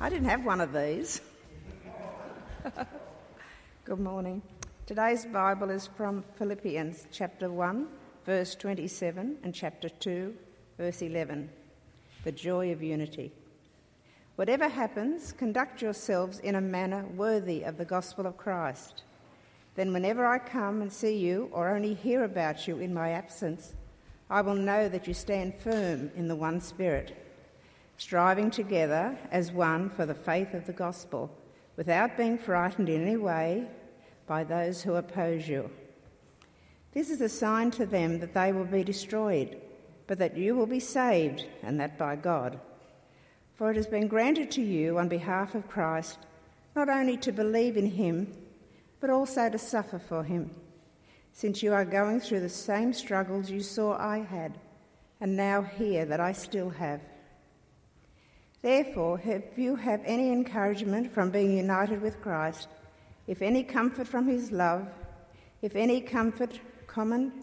I didn't have one of these. Good morning. Today's Bible is from Philippians chapter 1, verse 27 and chapter 2, verse 11. The joy of unity. Whatever happens, conduct yourselves in a manner worthy of the gospel of Christ. Then whenever I come and see you or only hear about you in my absence, I will know that you stand firm in the one Spirit, striving together as one for the faith of the gospel, without being frightened in any way by those who oppose you. This is a sign to them that they will be destroyed, but that you will be saved, and that by God. For it has been granted to you on behalf of Christ not only to believe in him, but also to suffer for him, since you are going through the same struggles you saw I had, and now hear that I still have. Therefore, if you have any encouragement from being united with Christ, if any comfort from his love, if any common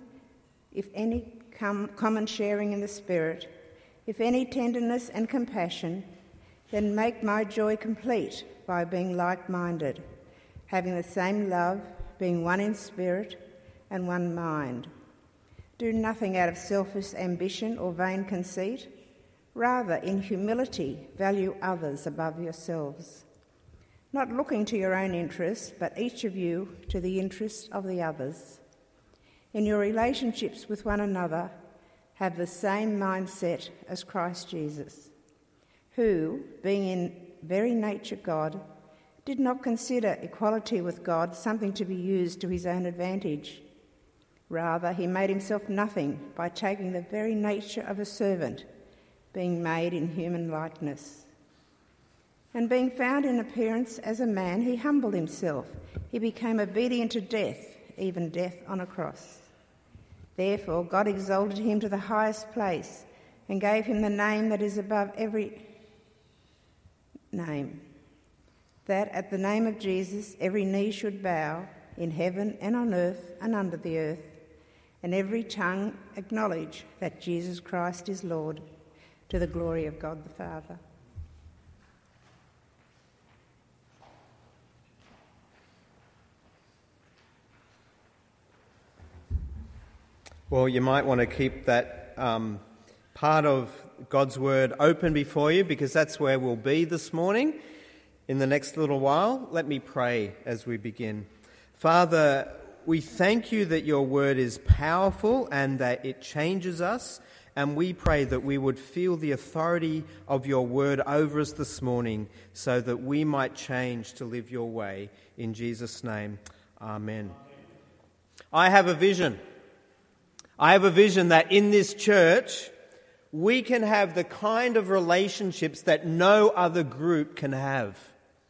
sharing in the Spirit, if any tenderness and compassion, then make my joy complete by being like-minded, having the same love, being one in spirit and one mind. Do nothing out of selfish ambition or vain conceit. Rather, in humility, value others above yourselves, not looking to your own interests, but each of you to the interests of the others. In your relationships with one another, have the same mindset as Christ Jesus, who, being in very nature God, did not consider equality with God something to be used to his own advantage. Rather, he made himself nothing by taking the very nature of a servant, being made in human likeness. And being found in appearance as a man, he humbled himself. He became obedient to death, even death on a cross. Therefore, God exalted him to the highest place and gave him the name that is above every name, that at the name of Jesus every knee should bow in heaven and on earth and under the earth, and every tongue acknowledge that Jesus Christ is Lord, to the glory of God the Father. Well, you might want to keep that part of God's Word open before you, because that's where we'll be this morning in the next little while. Let me pray as we begin. Father, we thank you that your Word is powerful and that it changes us, and we pray that we would feel the authority of your Word over us this morning so that we might change to live your way. In Jesus' name, amen. I have a vision. I have a vision that in this church we can have the kind of relationships that no other group can have.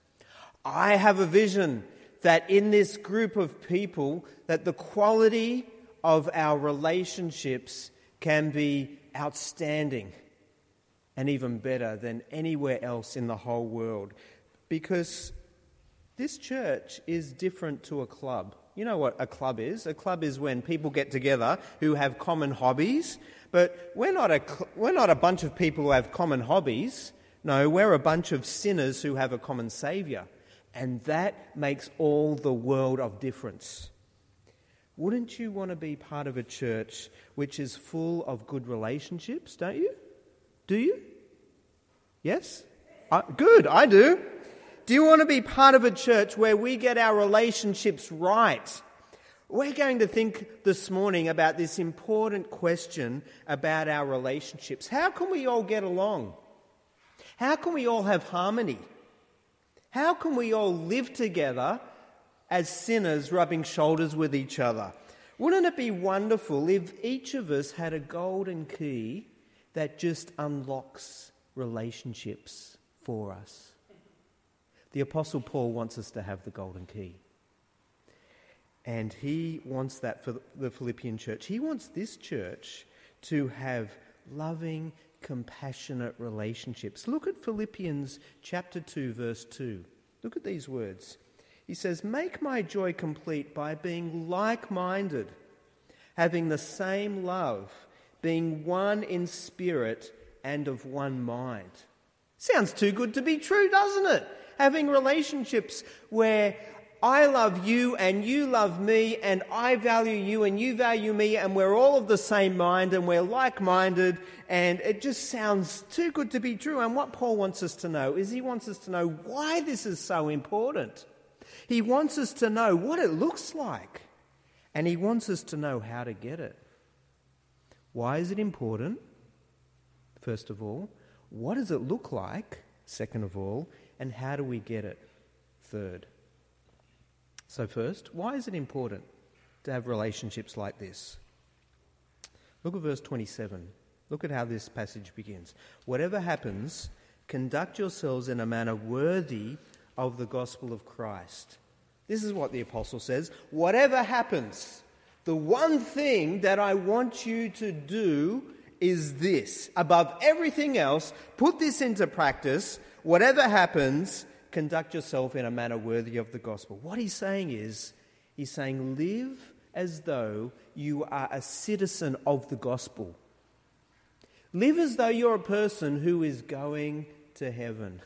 I have a vision that in this group of people that the quality of our relationships can be outstanding and even better than anywhere else in the whole world, because this church is different to a club. You know what a club is? A club is when people get together who have common hobbies, but we're not a bunch of people who have common hobbies. No, we're a bunch of sinners who have a common Saviour, and that makes all the world of difference. Wouldn't you want to be part of a church which is full of good relationships, don't you? Do you? Yes? Good, I do. Do you want to be part of a church where we get our relationships right? We're going to think this morning about this important question about our relationships. How can we all get along? How can we all have harmony? How can we all live together as sinners rubbing shoulders with each other? Wouldn't it be wonderful if each of us had a golden key that just unlocks relationships for us? The Apostle Paul wants us to have the golden key. And he wants that for the Philippian church. He wants this church to have loving, compassionate relationships. Look at Philippians chapter 2, verse 2. Look at these words. He says, "Make my joy complete by being like-minded, having the same love, being one in spirit and of one mind." Sounds too good to be true, doesn't it? Having relationships where I love you and you love me and I value you and you value me and we're all of the same mind and we're like-minded, and it just sounds too good to be true. And what Paul wants us to know is he wants us to know why this is so important. He wants us to know what it looks like, and he wants us to know how to get it. Why is it important? First of all, what does it look like? Second of all, and how do we get it? Third. So first, why is it important to have relationships like this? Look at verse 27. Look at how this passage begins. Whatever happens, conduct yourselves in a manner worthy of the gospel of Christ. This is what the apostle says. Whatever happens, the one thing that I want you to do is this. Above everything else, put this into practice. Whatever happens, conduct yourself in a manner worthy of the gospel. What he's saying is, he's saying live as though you are a citizen of the gospel. Live as though you're a person who is going to heaven.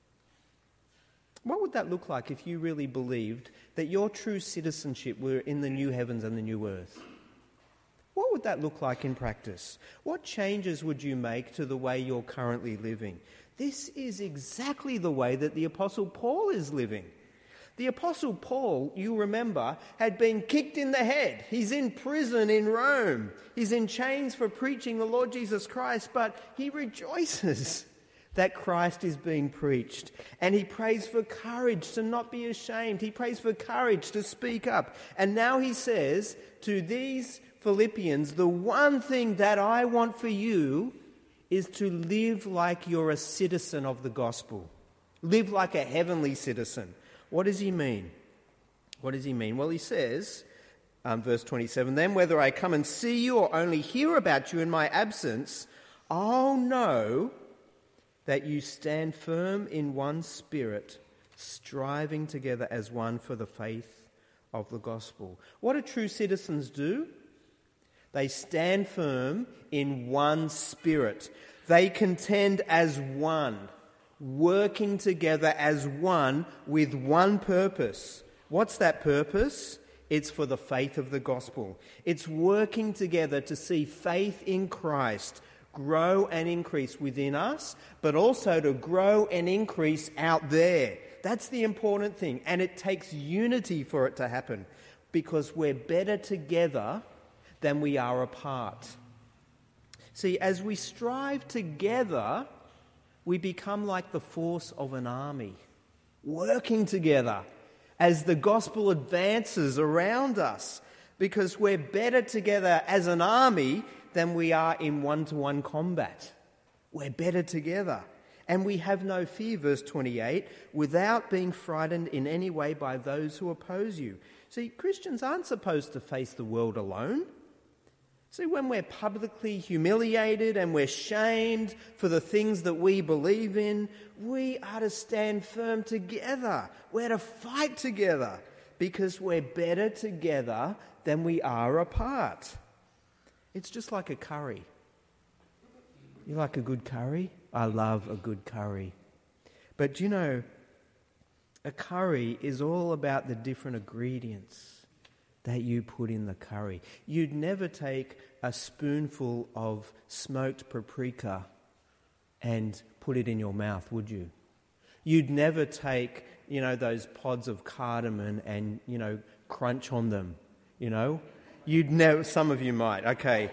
What would that look like if you really believed that your true citizenship were in the new heavens and the new earth? What would that look like in practice? What changes would you make to the way you're currently living? This is exactly the way that the Apostle Paul is living. The Apostle Paul, you remember, had been kicked in the head. He's in prison in Rome. He's in chains for preaching the Lord Jesus Christ, but he rejoices that Christ is being preached. And he prays for courage to not be ashamed. He prays for courage to speak up. And now he says to these Philippians, the one thing that I want for you is to live like you're a citizen of the gospel. Live like a heavenly citizen. What does he mean? What does he mean? Well, he says, verse 27, then whether I come and see you or only hear about you in my absence, I'll know that you stand firm in one spirit, striving together as one for the faith of the gospel. What do true citizens do? They stand firm in one spirit. They contend as one, working together as one with one purpose. What's that purpose? It's for the faith of the gospel. It's working together to see faith in Christ grow and increase within us, but also to grow and increase out there. That's the important thing. And it takes unity for it to happen, because we're better together than we are apart. See, as we strive together, we become like the force of an army, working together as the gospel advances around us, because we're better together as an army than we are in one-to-one combat. We're better together. And we have no fear, verse 28, without being frightened in any way by those who oppose you. See, Christians aren't supposed to face the world alone. See, when we're publicly humiliated and we're shamed for the things that we believe in, we are to stand firm together. We're to fight together, because we're better together than we are apart. It's just like a curry. You like a good curry? I love a good curry. But you know, a curry is all about the different ingredients that you put in the curry. You'd never take a spoonful of smoked paprika and put it in your mouth, would you? You'd never take, those pods of cardamom and, crunch on them, You'd never, some of you might, okay.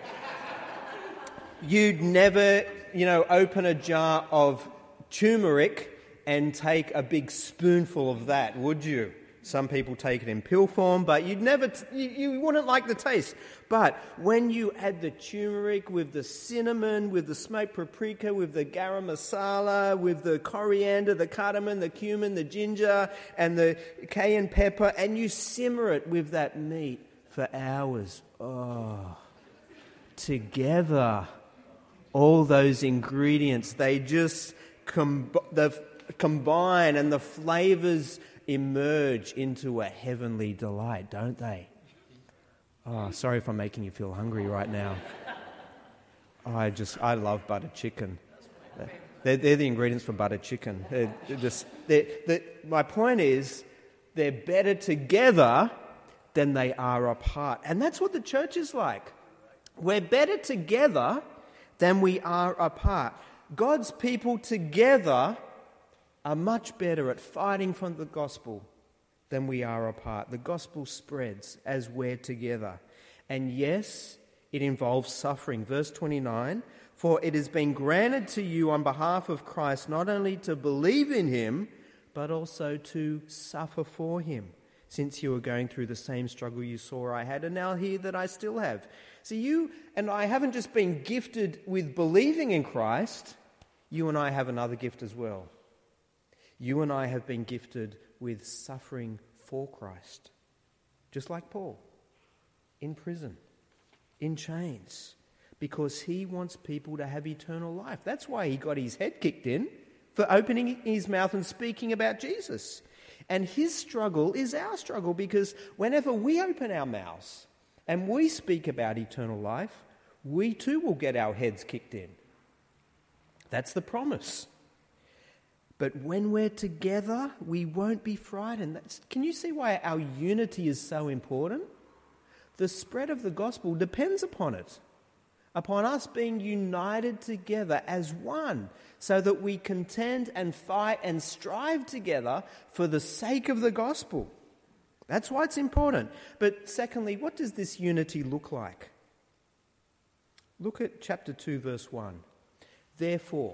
You'd never, open a jar of turmeric and take a big spoonful of that, would you? Some people take it in pill form, but you'd never, you wouldn't like the taste. But when you add the turmeric with the cinnamon, with the smoked paprika, with the garam masala, with the coriander, the cardamom, the cumin, the ginger, and the cayenne pepper, and you simmer it with that meat for hours. Oh, together, all those ingredients, they just combine, and the flavours emerge into a heavenly delight, don't they? Oh, sorry if I'm making you feel hungry right now. I love butter chicken. They're the ingredients for butter chicken. My point is, they're better together than they are apart. And that's what the church is like. We're better together than we are apart. God's people together are much better at fighting for the gospel than we are apart. The gospel spreads as we're together. And yes, it involves suffering. Verse 29, for it has been granted to you on behalf of Christ not only to believe in him, but also to suffer for him, since you were going through the same struggle you saw I had and now hear that I still have. See, you and I haven't just been gifted with believing in Christ, you and I have another gift as well. You and I have been gifted with suffering for Christ, just like Paul, in prison, in chains, because he wants people to have eternal life. That's why he got his head kicked in for opening his mouth and speaking about Jesus. And his struggle is our struggle, because whenever we open our mouths and we speak about eternal life, we too will get our heads kicked in. That's the promise. But when we're together, we won't be frightened. Can you see why our unity is so important? The spread of the gospel depends upon it, upon us being united together as one, so that we contend and fight and strive together for the sake of the gospel. That's why it's important. But secondly, what does this unity look like? Look at chapter 2, verse 1. Therefore,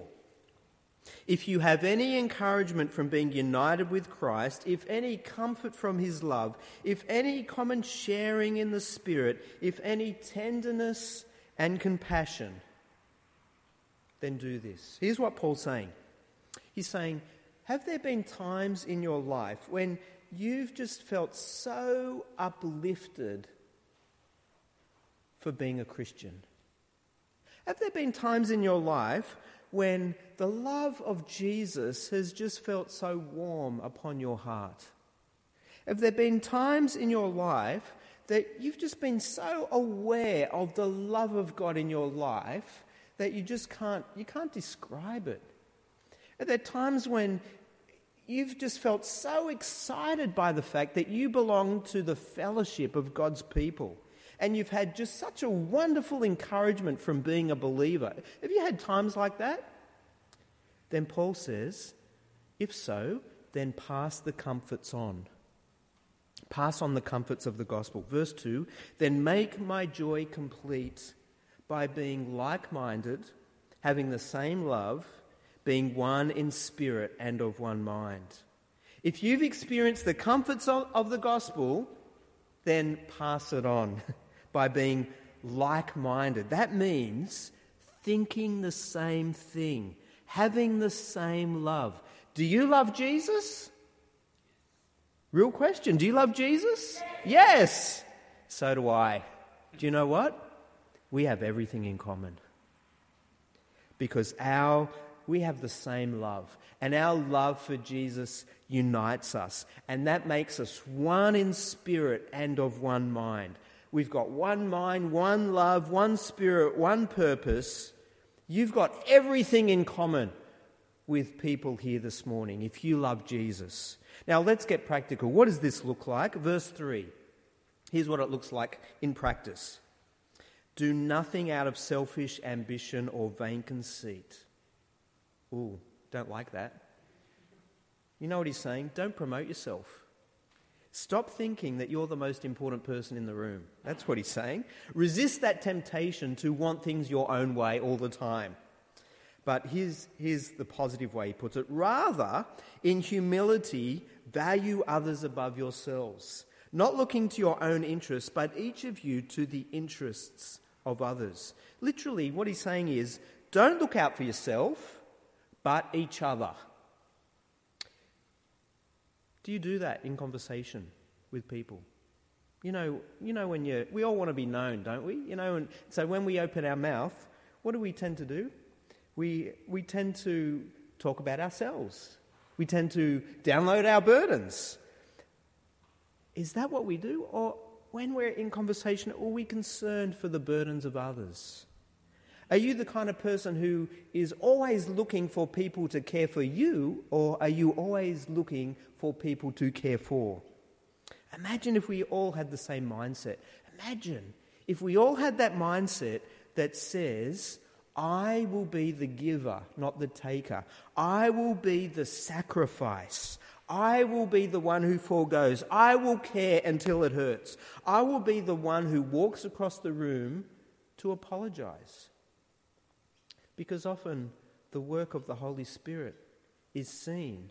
if you have any encouragement from being united with Christ, if any comfort from his love, if any common sharing in the Spirit, if any tenderness and compassion, then do this. Here's what Paul's saying. He's saying, have there been times in your life when you've just felt so uplifted for being a Christian? Have there been times in your life when the love of Jesus has just felt so warm upon your heart? Have there been times in your life that you've just been so aware of the love of God in your life that you can't describe it? Are there times when you've just felt so excited by the fact that you belong to the fellowship of God's people, and you've had just such a wonderful encouragement from being a believer? Have you had times like that? Then Paul says, if so, then pass the comforts on. Pass on the comforts of the gospel. Verse 2, then make my joy complete by being like-minded, having the same love, being one in spirit and of one mind. If you've experienced the comforts of the gospel, then pass it on by being like-minded. That means thinking the same thing, having the same love. Do you love Jesus? Real question. Do you love Jesus? Yes. So do I. Do you know what? We have everything in common. Because we have the same love. And our love for Jesus unites us. And that makes us one in spirit and of one mind. We've got one mind, one love, one spirit, one purpose. You've got everything in common with people here this morning if you love Jesus. Now let's get practical. What does this look like? Verse 3. Here's what it looks like in practice. Do nothing out of selfish ambition or vain conceit. Ooh, don't like that. You know what he's saying? Don't promote yourself. Stop thinking that you're the most important person in the room. That's what he's saying. Resist that temptation to want things your own way all the time. But here's the positive way he puts it. Rather, in humility, value others above yourselves, not looking to your own interests, but each of you to the interests of others. Literally, what he's saying is, don't look out for yourself, but each other. Do you do that in conversation with people? You know when we all want to be known, don't we? And so when we open our mouth, what do we tend to do? We tend to talk about ourselves. We tend to download our burdens. Is that what we do? Or when we're in conversation, are we concerned for the burdens of others? Are you the kind of person who is always looking for people to care for you, or are you always looking for people to care for? Imagine if we all had the same mindset. Imagine if we all had that mindset that says, I will be the giver, not the taker. I will be the sacrifice. I will be the one who forgoes. I will care until it hurts. I will be the one who walks across the room to apologize. Because often the work of the Holy Spirit is seen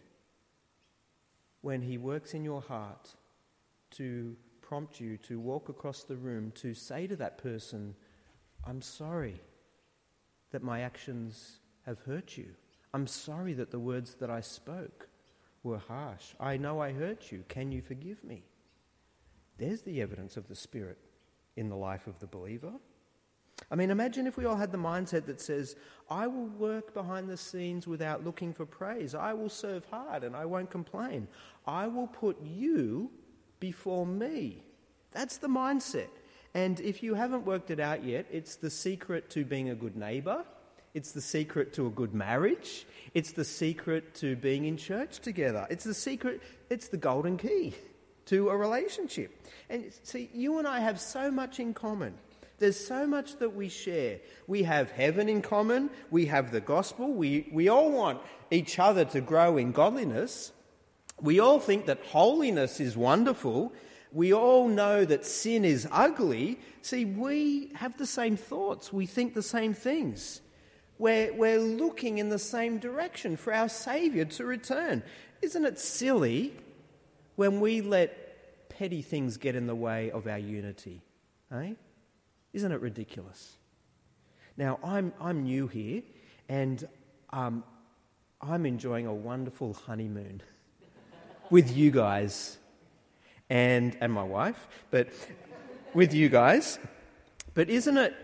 when he works in your heart to prompt you to walk across the room to say to that person, I'm sorry that my actions have hurt you. I'm sorry that the words that I spoke were harsh. I know I hurt you. Can you forgive me? There's the evidence of the Spirit in the life of the believer. I mean, imagine if we all had the mindset that says, I will work behind the scenes without looking for praise. I will serve hard and I won't complain. I will put you before me. That's the mindset. And if you haven't worked it out yet, it's the secret to being a good neighbour. It's the secret to a good marriage. It's the secret to being in church together. It's the secret, it's the golden key to a relationship. And see, you and I have so much in common. There's so much that we share. We have heaven in common. We have the gospel. We all want each other to grow in godliness. We all think that holiness is wonderful. We all know that sin is ugly. See, we have the same thoughts. We think the same things. We're looking in the same direction for our Saviour to return. Isn't it silly when we let petty things get in the way of our unity? Eh? Isn't it ridiculous? Now, I'm new here, and I'm enjoying a wonderful honeymoon with you guys and my wife, but with you guys. But isn't it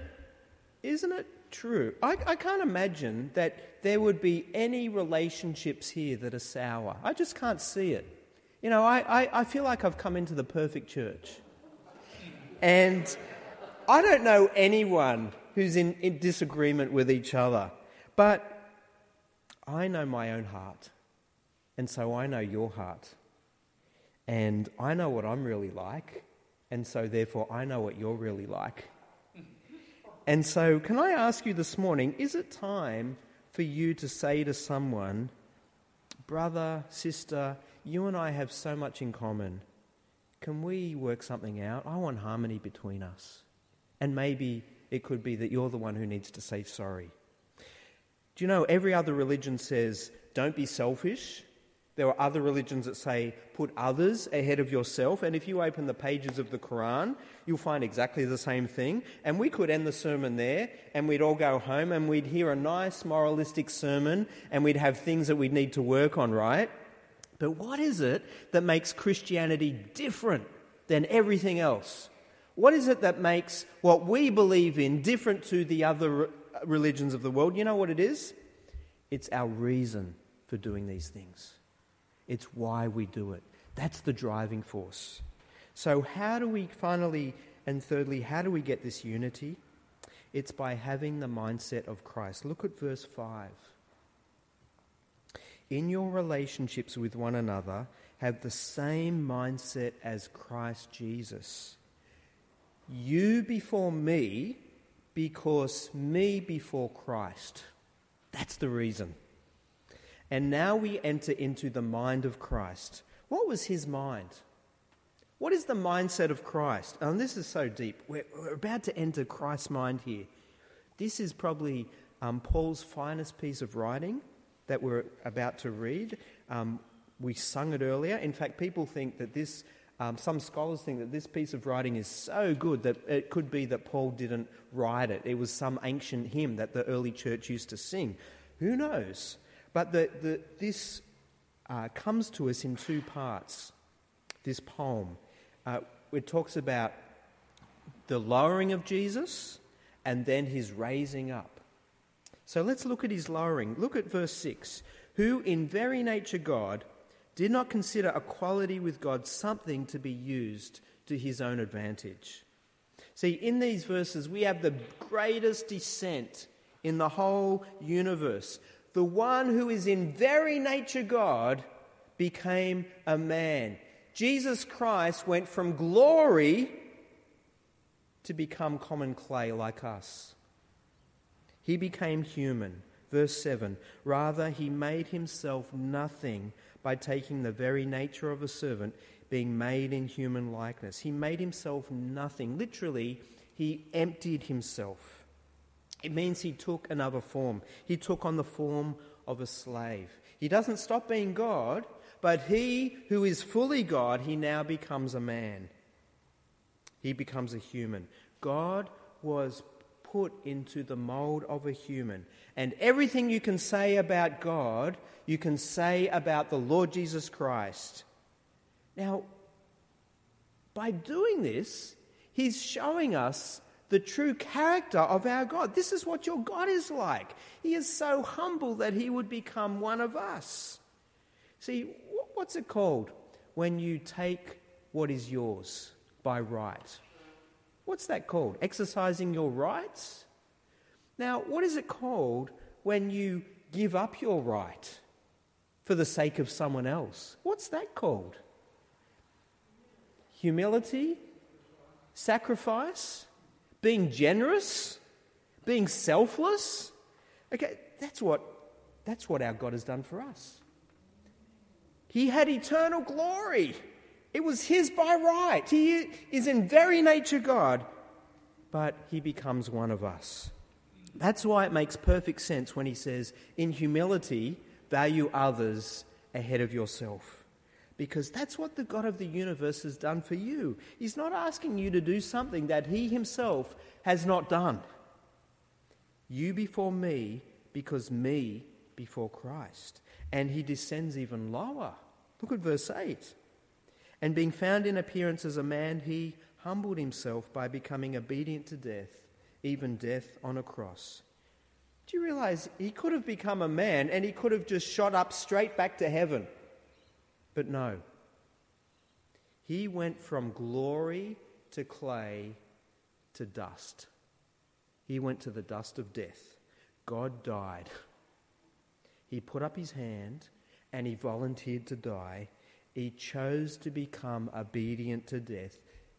true? I can't imagine that there would be any relationships here that are sour. I just can't see it. You know, I feel like I've come into the perfect church. And I don't know anyone who's in disagreement with each other, but I know my own heart, and so I know your heart, and I know what I'm really like, and so therefore I know what you're really like. And so can I ask you this morning, is it time for you to say to someone, brother, sister, you and I have so much in common. Can we work something out? I want harmony between us. And maybe it could be that you're the one who needs to say sorry. Do you know, every other religion says, don't be selfish. There are other religions that say, put others ahead of yourself. And if you open the pages of the Quran, you'll find exactly the same thing. And we could end the sermon there, and we'd all go home, and we'd hear a nice moralistic sermon, and we'd have things that we'd need to work on, right? But what is it that makes Christianity different than everything else? What is it that makes what we believe in different to the other religions of the world? You know what it is? It's our reason for doing these things. It's why we do it. That's the driving force. So how do we finally, and thirdly, how do we get this unity? It's by having the mindset of Christ. Look at verse 5. In your relationships with one another, have the same mindset as Christ Jesus. You before me, because me before Christ. That's the reason. And now we enter into the mind of Christ. What was his mind? What is the mindset of Christ? And this is so deep. We're about to enter Christ's mind here. This is probably Paul's finest piece of writing that we're about to read. We sung it earlier. In fact, people think that this, some scholars think that this piece of writing is so good that it could be that Paul didn't write it. It was some ancient hymn that the early church used to sing. Who knows? But this comes to us in two parts, this poem. It talks about the lowering of Jesus and then his raising up. So let's look at his lowering. Look at verse 6. Who in very nature God did not consider equality with God something to be used to his own advantage. See, in these verses we have the greatest descent in the whole universe. The one who is in very nature God became a man. Jesus Christ went from glory to become common clay like us. He became human. Verse 7, rather he made himself nothing by taking the very nature of a servant, being made in human likeness. He made himself nothing. Literally, he emptied himself. It means he took another form. He took on the form of a slave. He doesn't stop being God, but he who is fully God, he now becomes a man. He becomes a human. God was put into the mold of a human. And everything you can say about God, you can say about the Lord Jesus Christ. Now, by doing this, he's showing us the true character of our God. This is what your God is like. He is so humble that he would become one of us. See, what's it called when you take what is yours by right? What's that called? Exercising your rights? Now, what is it called when you give up your right for the sake of someone else? What's that called? Humility? Sacrifice? Being generous? Being selfless? Okay, that's what our God has done for us. He had eternal glory. It was his by right. He is in very nature God, but he becomes one of us. That's why it makes perfect sense when he says, in humility, value others ahead of yourself. Because that's what the God of the universe has done for you. He's not asking you to do something that he himself has not done. You before me, because me before Christ. And he descends even lower. Look at verse 8. And being found in appearance as a man, he humbled himself by becoming obedient to death, even death on a cross. Do you realize he could have become a man and he could have just shot up straight back to heaven? But no. He went from glory to clay to dust. He went to the dust of death. God died. He put up his hand and he volunteered to die. He chose to become obedient to death,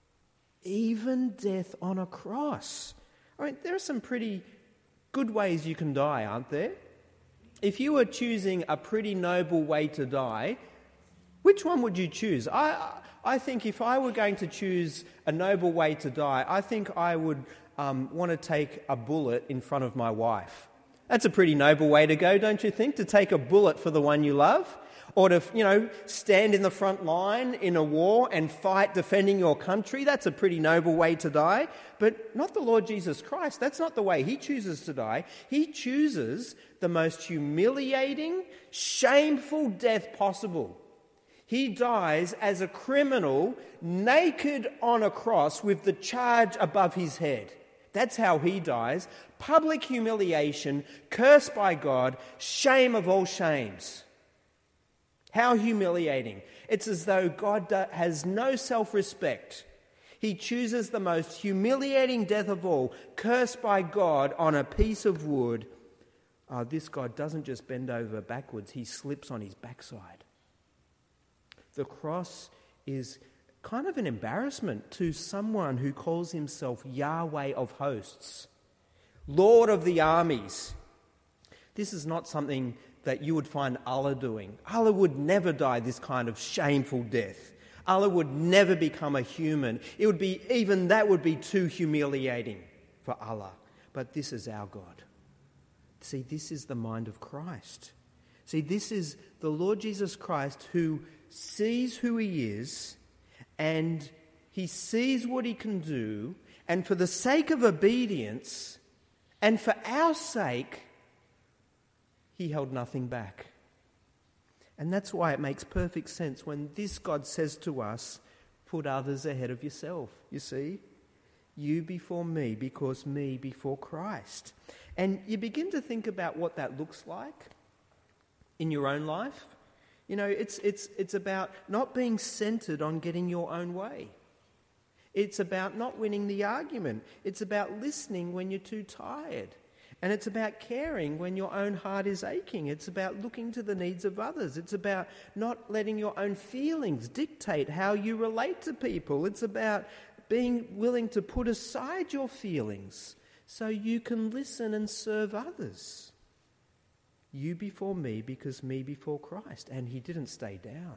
even death on a cross. I mean, there are some pretty good ways you can die, aren't there? If you were choosing a pretty noble way to die, which one would you choose? I think if I were going to choose a noble way to die, I think I would want to take a bullet in front of my wife. That's a pretty noble way to go, don't you think? To take a bullet for the one you love? Or to, stand in the front line in a war and fight defending your country. That's a pretty noble way to die. But not the Lord Jesus Christ. That's not the way he chooses to die. He chooses the most humiliating, shameful death possible. He dies as a criminal, naked on a cross with the charge above his head. That's how he dies. Public humiliation, cursed by God, shame of all shames. How humiliating. It's as though God has no self-respect. He chooses the most humiliating death of all, cursed by God on a piece of wood. This God doesn't just bend over backwards, he slips on his backside. The cross is kind of an embarrassment to someone who calls himself Yahweh of hosts, Lord of the armies. This is not something that you would find Allah doing. Allah would never die this kind of shameful death. Allah would never become a human. That would be too humiliating for Allah. But this is our God. See, this is the mind of Christ. See, this is the Lord Jesus Christ who sees who he is and he sees what he can do, and for the sake of obedience and for our sake, he held nothing back. And that's why it makes perfect sense when this God says to us, put others ahead of yourself. You see? You before me, because me before Christ. And you begin to think about what that looks like in your own life. It's about not being centered on getting your own way. It's about not winning the argument. It's about listening when you're too tired. And it's about caring when your own heart is aching. It's about looking to the needs of others. It's about not letting your own feelings dictate how you relate to people. It's about being willing to put aside your feelings so you can listen and serve others. You before me, because me before Christ. And he didn't stay down.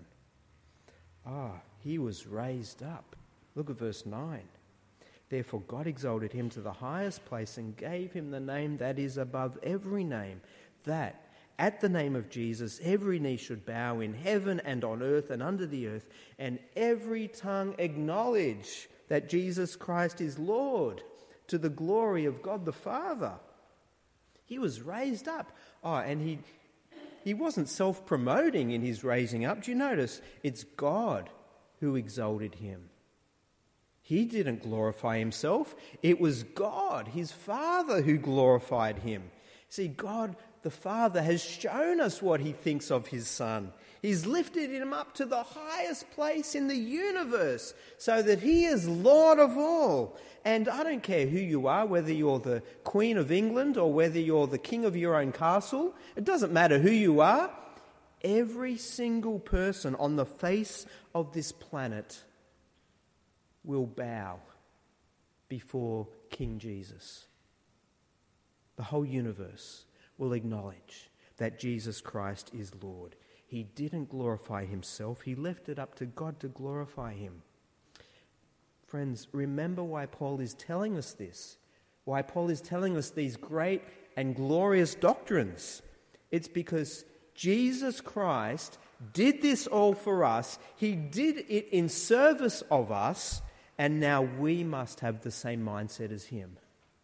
He was raised up. Look at verse 9. Therefore God exalted him to the highest place and gave him the name that is above every name, that at the name of Jesus every knee should bow in heaven and on earth and under the earth, and every tongue acknowledge that Jesus Christ is Lord, to the glory of God the Father. He was raised up. And he wasn't self-promoting in his raising up. Do you notice? It's God who exalted him. He didn't glorify himself. It was God, his Father, who glorified him. See, God the Father has shown us what he thinks of his Son. He's lifted him up to the highest place in the universe so that he is Lord of all. And I don't care who you are, whether you're the Queen of England or whether you're the king of your own castle. It doesn't matter who you are. Every single person on the face of this planet will bow before King Jesus. The whole universe will acknowledge that Jesus Christ is Lord. He didn't glorify himself. He left it up to God to glorify him. Friends, remember why Paul is telling us this. Why Paul is telling us these great and glorious doctrines. It's because Jesus Christ did this all for us. He did it in service of us. And now we must have the same mindset as him.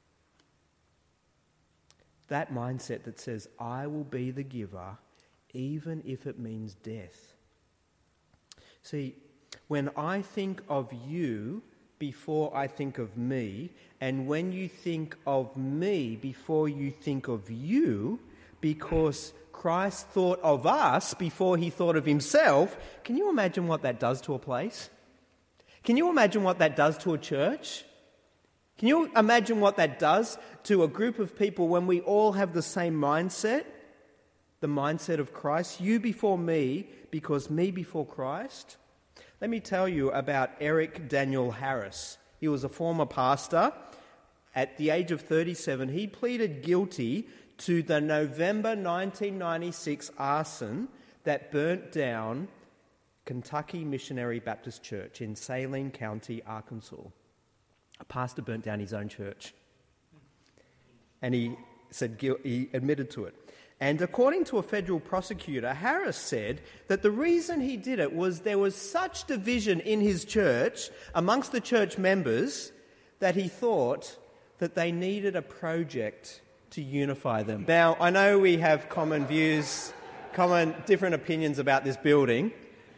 That mindset that says, I will be the giver, even if it means death. See, when I think of you before I think of me, and when you think of me before you think of you, because Christ thought of us before he thought of himself, can you imagine what that does to a place? Can you imagine what that does to a church? Can you imagine what that does to a group of people when we all have the same mindset? The mindset of Christ. You before me, because me before Christ. Let me tell you about Eric Daniel Harris. He was a former pastor. At the age of 37, he pleaded guilty to the November 1996 arson that burnt down Kentucky Missionary Baptist Church in Saline County, Arkansas. A pastor burnt down his own church. And he admitted to it. And according to a federal prosecutor, Harris said that the reason he did it was there was such division in his church, amongst the church members, that he thought that they needed a project to unify them. Now, I know we have common views, different opinions about this building,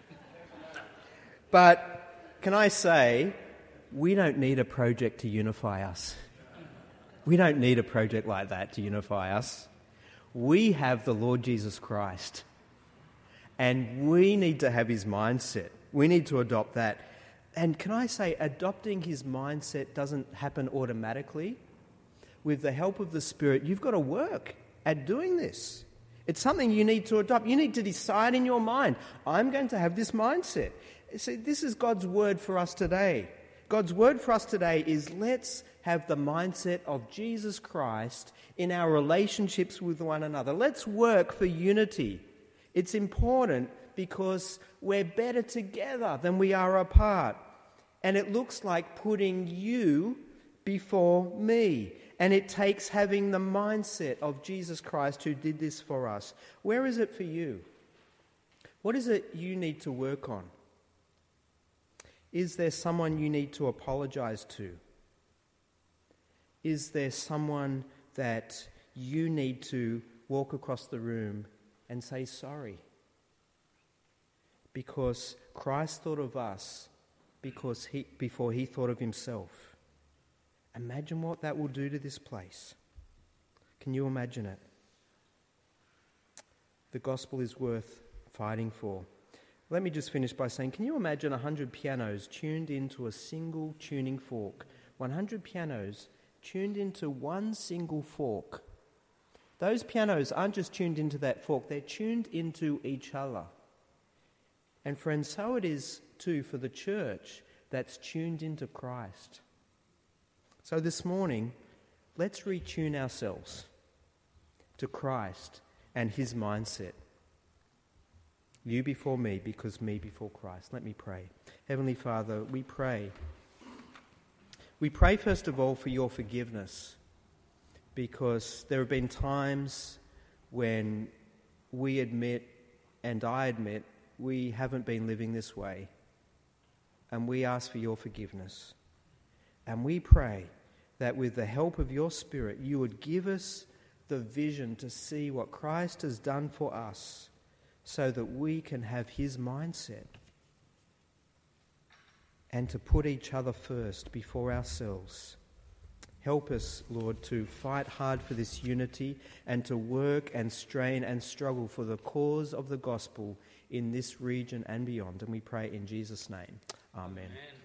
but can I say, we don't need a project to unify us. We don't need a project like that to unify us. We have the Lord Jesus Christ, and we need to have his mindset. We need to adopt that. And can I say, adopting his mindset doesn't happen automatically. With the help of the Spirit, you've got to work at doing this. It's something you need to adopt. You need to decide in your mind, I'm going to have this mindset. See, this is God's word for us today. God's word for us today is let's have the mindset of Jesus Christ in our relationships with one another. Let's work for unity. It's important because we're better together than we are apart. And it looks like putting you before me. And it takes having the mindset of Jesus Christ who did this for us. Where is it for you? What is it you need to work on? Is there someone you need to apologize to? Is there someone that you need to walk across the room and say sorry? Because Christ thought of us before he thought of himself. Imagine what that will do to this place. Can you imagine it? The gospel is worth fighting for. Let me just finish by saying, can you imagine 100 pianos tuned into a single tuning fork? 100 pianos tuned into one single fork. those pianos aren't just tuned into that fork, they're tuned into each other. And friends, so it is too for the church that's tuned into Christ. So this morning, let's retune ourselves to Christ and his mindset. You before me, because me before Christ. Let me pray. Heavenly Father, we pray. We pray first of all for your forgiveness, because there have been times when we admit, and I admit, we haven't been living this way. And we ask for your forgiveness. And we pray that with the help of your Spirit, you would give us the vision to see what Christ has done for us, so that we can have his mindset and to put each other first before ourselves. Help us, Lord, to fight hard for this unity and to work and strain and struggle for the cause of the gospel in this region and beyond. And we pray in Jesus' name. Amen.